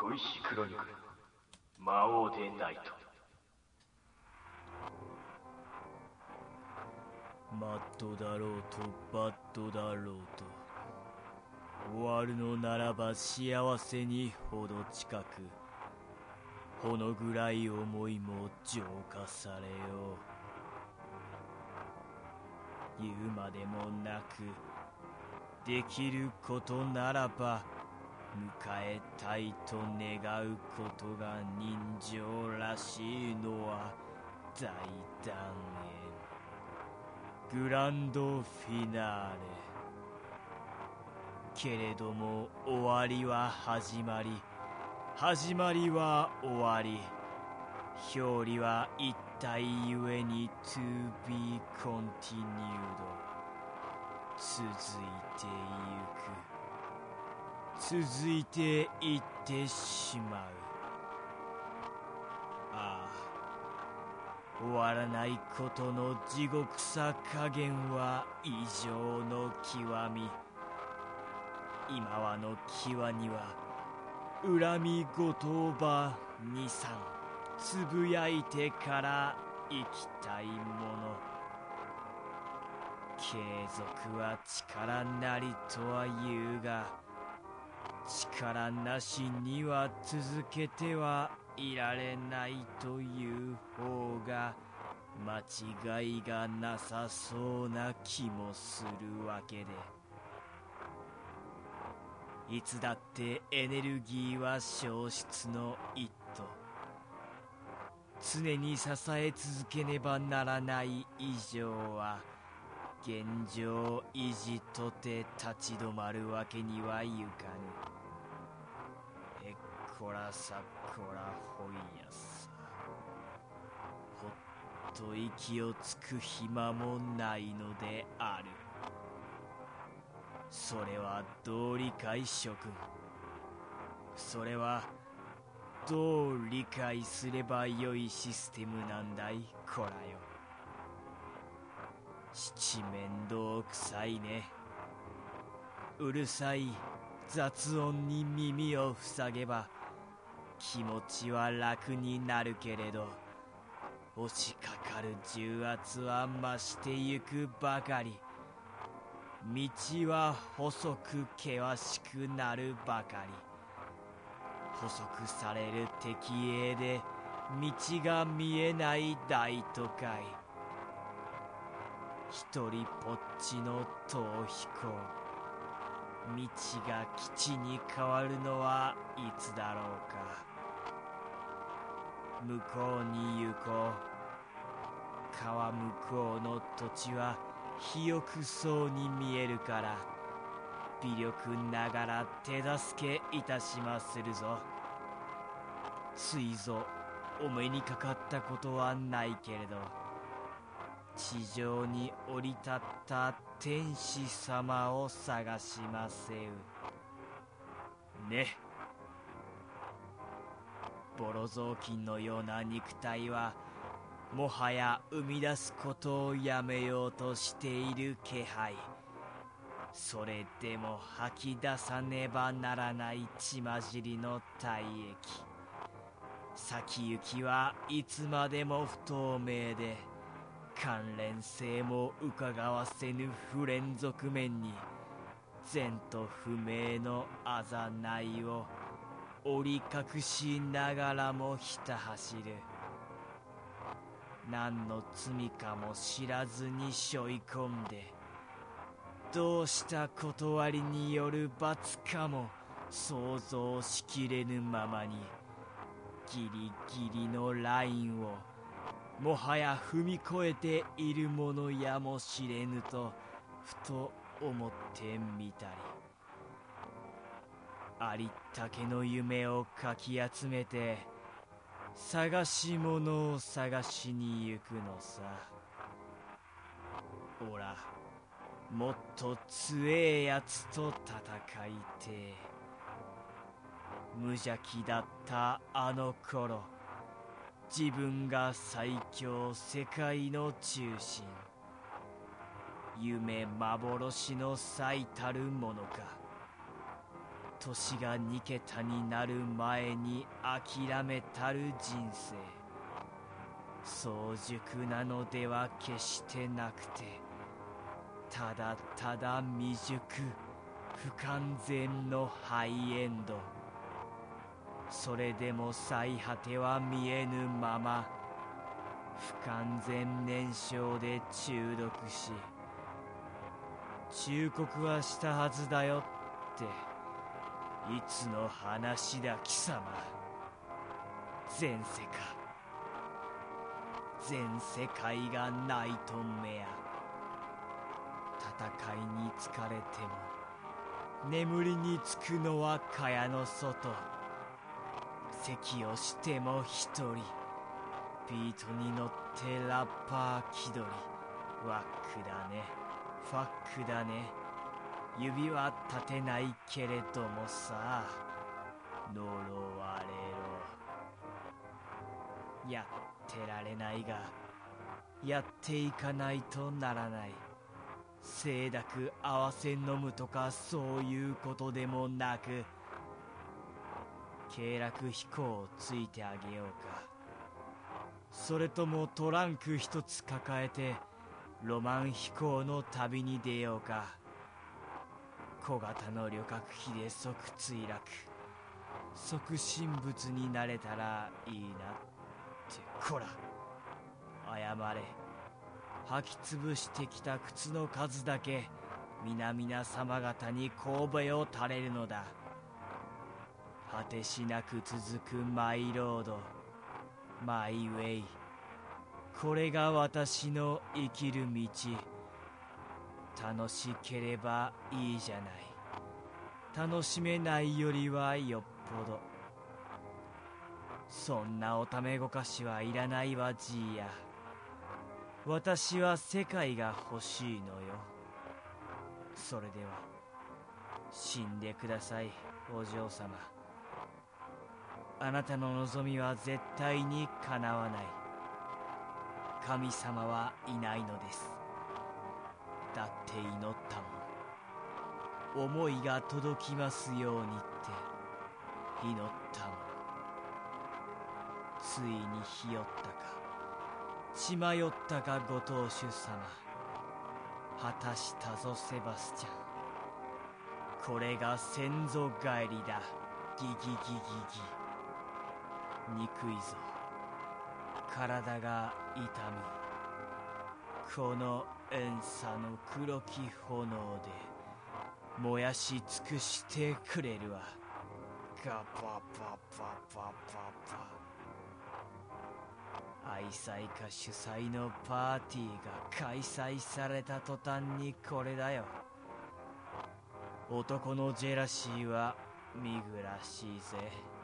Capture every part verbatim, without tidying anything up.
小石クロニクル魔王でないと。 マッドだろうとバッドだろうと、終わるのならば幸せにほど近く、ほのぐらい思いも浄化されよう。言うまでもなく、できることならば迎えたいと願うことが人情らしいのは大団円。グランドフィナーレ。けれども終わりは始まり、始まりは終わり、表裏は一体ゆえに to be continued。 続いてゆく、続いていってしまう。ああ、終わらないことの地獄さ加減は異常の極み。今はの際には恨み言葉にさんつぶやいてから生きたいもの。継続は力なりとは言うが、力なしには続けてはいられないという方が間違いがなさそうな気もするわけで、いつだってエネルギーは消失の一途。常に支え続けねばならない以上は、現状維持とて立ち止まるわけにはいかぬ。えっこらさっこらほいやさ。ほっと息をつく暇もないのである。それはどう理解諸君。それはどう理解すればよいシステムなんだい、こらよ。七面倒くさいね。うるさい雑音に耳を塞げば気持ちは楽になるけれど、押しかかる重圧は増してゆくばかり。道は細く険しくなるばかり。細くされる敵営で道が見えない大都会。一人ぽっちの逃避行。道が基地に変わるのはいつだろうか。向こうに行こう。川向こうの土地は肥沃そうに見えるから、微力ながら手助けいたしまするぞ。ついぞお目にかかったことはないけれど、地上に降り立った天使様を探しませうね。ボロ雑巾のような肉体はもはや生み出すことをやめようとしている気配。それでも吐き出さねばならない血混じりの体液。先行きはいつまでも不透明で、関連性も伺わせぬ不連続面に前途不明のあざないを折り隠しながらもひた走る。何の罪かも知らずに背負い込んで、どうした断りによる罰かも想像しきれぬままに、ギリギリのラインをもはや踏み越えているものやもしれぬとふと思ってみたり、ありったけの夢をかき集めて探し物を探しに行くのさ。おらもっと強えやつと戦いて。無邪気だったあの頃、自分が最強世界の中心、夢幻の最たるものか。 年がに桁になる前に諦めたる人生、早熟なのでは決してなくて、ただただ未熟不完全のハイエンド。それでも最果ては見えぬまま、不完全燃焼で中毒し、忠告はしたはずだよって、いつの話だ貴様。前世か。全世界がナイトメア。戦いに疲れても眠りにつくのは蚊帳の外。咳をしても一人、ビートに乗ってラッパー気取り。ワックだね、ファックだね。指は立てないけれどもさ、呪われろ。やってられないが、やっていかないとならない。清濁合わせ飲むとかそういうことでもなく、経絡飛行をついてあげようか。それともトランク一つ抱えてロマン飛行の旅に出ようか。小型の旅客機で即墜落、即神仏になれたらいいなって。こら謝れ。履き潰してきた靴の数だけ皆々様方に頭を垂れるのだ。果てしなく続くマイロード、マイウェイ。これが私の生きる道。楽しければいいじゃない。楽しめないよりはよっぽど。そんなおためごかしはいらないわじいや。私は世界が欲しいのよ。それでは死んでください、お嬢様。あなたの望みは絶対に叶わない。神様はいないのです。だって祈ったもん。思いが届きますようにって祈ったもん。ついにひよったか、血迷ったか、ご当主様。果たしたぞセバスチャン。これが先祖返りだ。ギギギギギ。憎いぞ、体が痛む。この遠さの黒き炎で燃やし尽くしてくれるわ。ガパパパパパパ。愛妻家主催のパーティーが開催された途端にこれだよ。男のジェラシーは見ぐらしいぜ。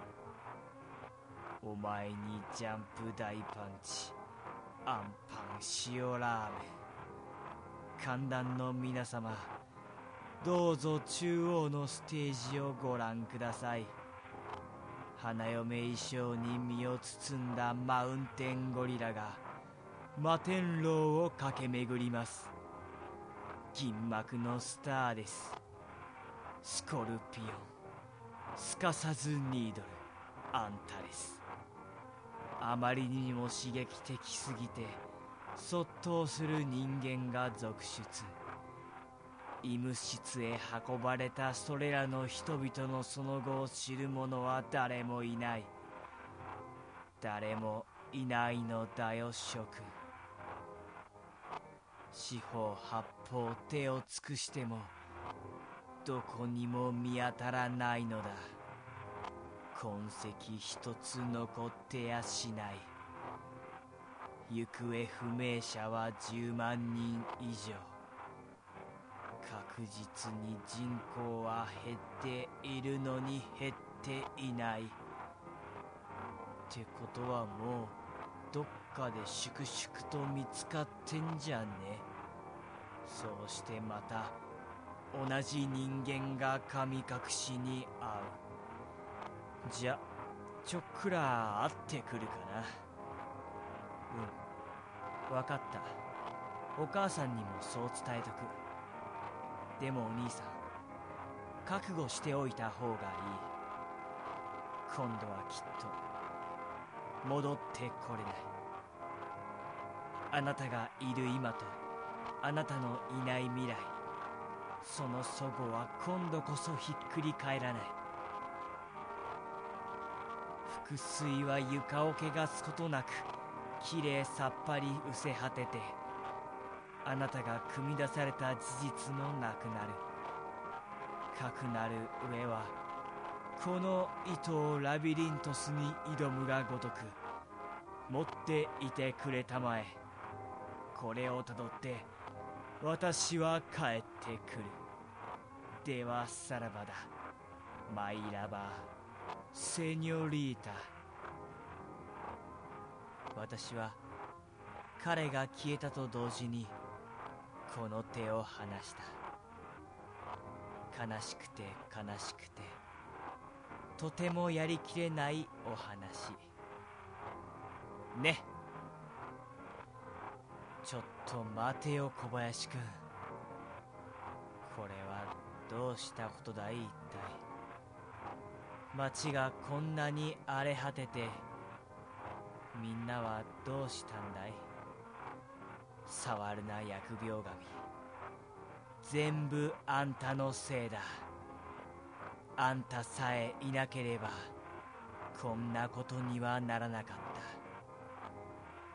お前にジャンプ大パンチ、アンパン塩ラーメン。観覧の皆様、どうぞ中央のステージをご覧ください。花嫁衣装に身を包んだマウンテンゴリラが摩天楼を駆け巡ります。銀幕のスターです。スコルピオン、すかさずニードル、アンタレス。あまりにも刺激的すぎて卒倒する人間が続出。医務室へ運ばれたそれらの人々のその後を知る者は誰もいない。誰もいないのだよ諸君。四方八方手を尽くしてもどこにも見当たらないのだ。痕跡一つ残ってやしない。行方不明者はじゅうまんにん以上。確実に人口は減っているのに減っていない。ってことはもうどっかで粛々と見つかってんじゃね。そうしてまた同じ人間が神隠しに会う。じゃちょっくら会ってくるかな。うん、わかった。お母さんにもそう伝えとく。でもお兄さん、 覚悟しておいた方がいい。今度はきっと戻ってこれない。あなたがいる今とあなたのいない未来、その齟齬は今度こそひっくり返らない。覆水は床を汚すことなくきれいさっぱり失せ果てて、あなたが組み出された事実もなくなる。かくなる上はこの糸をラビリントスに挑むがごとく持っていてくれたまえ。これをたどって私は帰ってくる。ではさらばだ、マイラバー、セニョリータ。私は彼が消えたと同時にこの手を離した。悲しくて悲しくてとてもやりきれないお話ね。ちょっと待てよ小林くん、これはどうしたことだい。一体町がこんなに荒れ果ててみんなはどうしたんだい。触るな疫病神、全部あんたのせいだ。あんたさえいなければこんなことにはならなかった。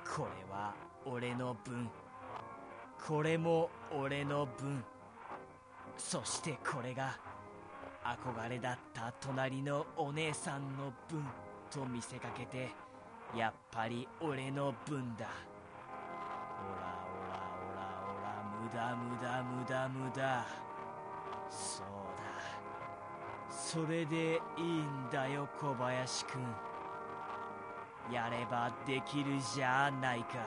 これは俺の分、これも俺の分、そしてこれが憧れだった隣のお姉さんの分と見せかけて、やっぱり俺の分だ。オラオラオラオラ、無駄無駄無駄無駄。そうだ、それでいいんだよ小林くん。やればできるじゃないか。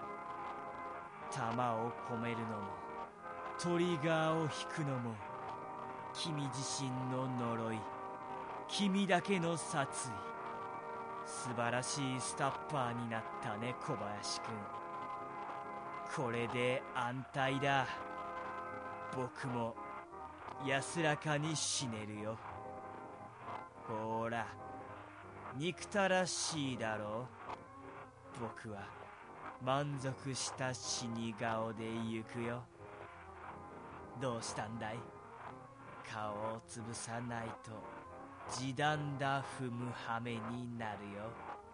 弾を込めるのもトリガーを引くのも君自身の呪い、君だけの殺意。素晴らしいスタッパーになったね小林くん。これで安泰だ。僕も安らかに死ねるよ。ほら憎たらしいだろう。僕は満足した死に顔で行くよ。どうしたんだい。顔を潰さないと地団だ踏む羽目になるよ。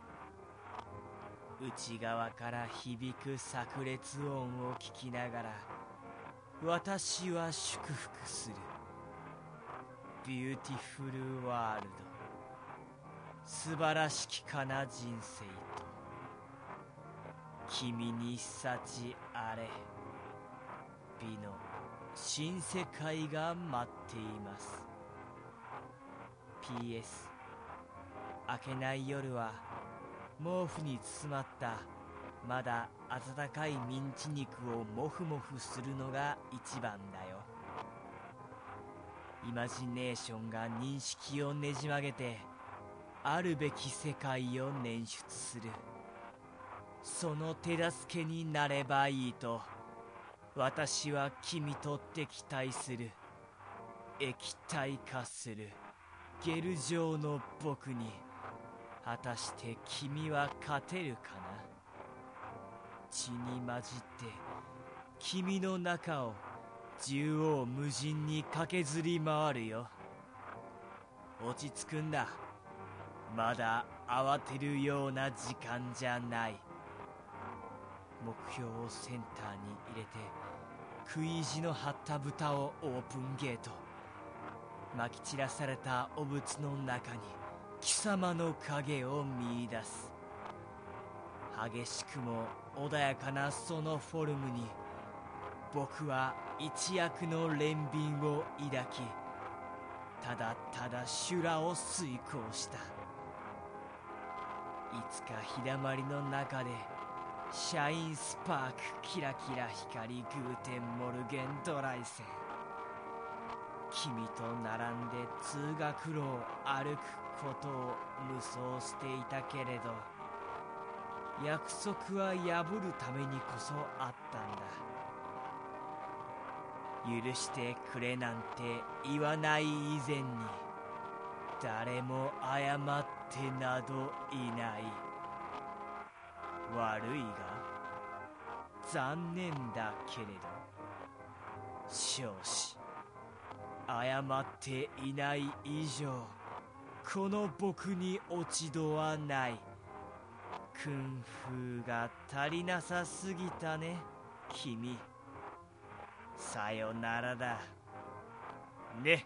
内側から響く炸裂音を聞きながら私は祝福する。ビューティフルワールド、素晴らしきかな人生と君に幸あれ。美の新世界が待っています。 ピーエス 明けない夜は毛布に包まったまだ温かいミンチ肉をモフモフするのが一番だよ。イマジネーションが認識をねじ曲げてあるべき世界を捻出する。その手助けになればいいと私は君と敵対する。液体化するゲル状の僕に果たして君は勝てるかな。血に混じって君の中を縦横無尽に駆けずり回るよ。落ち着くんだ。まだ慌てるような時間じゃない。目標をセンターに入れて食い意地の張った豚をオープンゲート。まき散らされた汚物の中に貴様の影を見出す。激しくも穏やかなそのフォルムに僕は一躍の憐憫を抱き、ただただ修羅を遂行した。いつか日だまりの中でシャインスパークキラキラ光グーテンモルゲンドライセン、君と並んで通学路を歩くことを無双していたけれど、約束は破るためにこそあったんだ。 許してくれなんて言わない以前に誰も謝ってなどいない。悪いが残念だけれど少子謝っていない以上この僕に落ち度はない。クンフーが足りなさすぎたね君。さよならだね。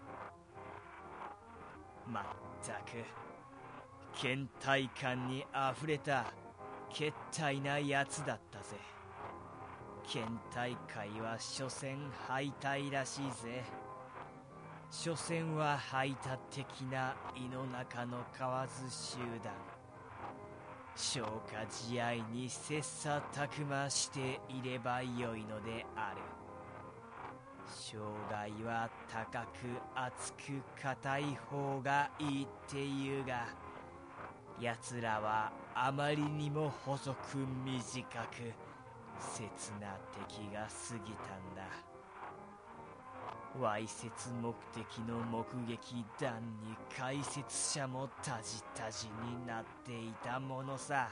まったく倦怠感にあふれたけったいなやつだったぜ。県大会は所詮敗退らしいぜ。所詮は排他的な胃の中の蛙集団。消化試合に切磋琢磨していればよいのである。障害は高く厚く硬い方がいいっていうが、奴らはあまりにも細く短く切な敵が過ぎたんだ。わいせつ目的の目撃談に解説者もタジタジになっていたものさ。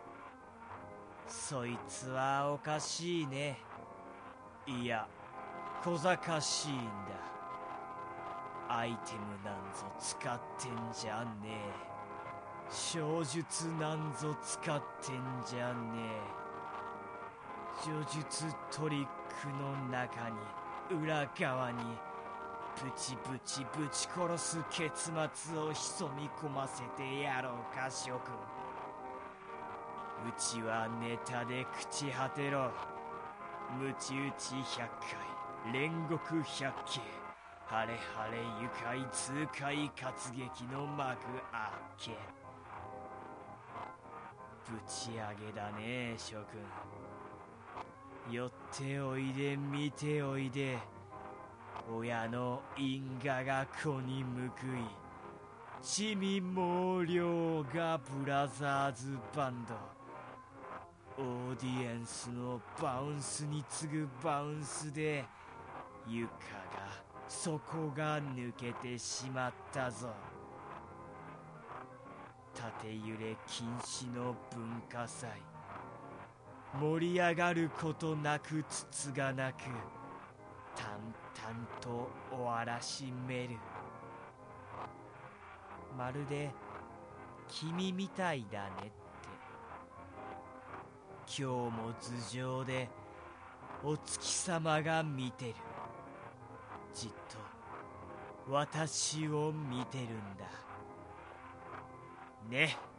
そいつはおかしいね。いや小賢しいんだ。アイテムなんぞ使ってんじゃねえ。小術なんぞ使ってんじゃねえ。呪術トリックの中に裏側にブチブチぶち殺す結末を潜み込ませてやろうか諸君。うちはネタで朽ち果てろ。ムチ打ち百回煉獄百景ハレハレ愉快痛快活劇の幕開け。ぶち上げだね諸君。寄っておいで見ておいで。親の因果が子に報い地味猛量がブラザーズバンド。オーディエンスのバウンスに次ぐバウンスで床が底が抜けてしまったぞ。縦揺れ禁止の文化祭。盛り上がることなくつつがなく淡々と終わらしめる。まるで君みたいだねって。今日も頭上でお月様が見てる。じっと私を見てるんだね。